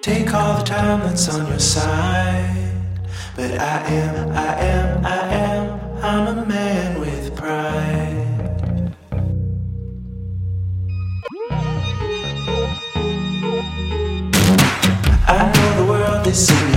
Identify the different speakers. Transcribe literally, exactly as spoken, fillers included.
Speaker 1: Take all the time that's on your side. But I am, I am, I am, I'm a man with pride. I know the world is in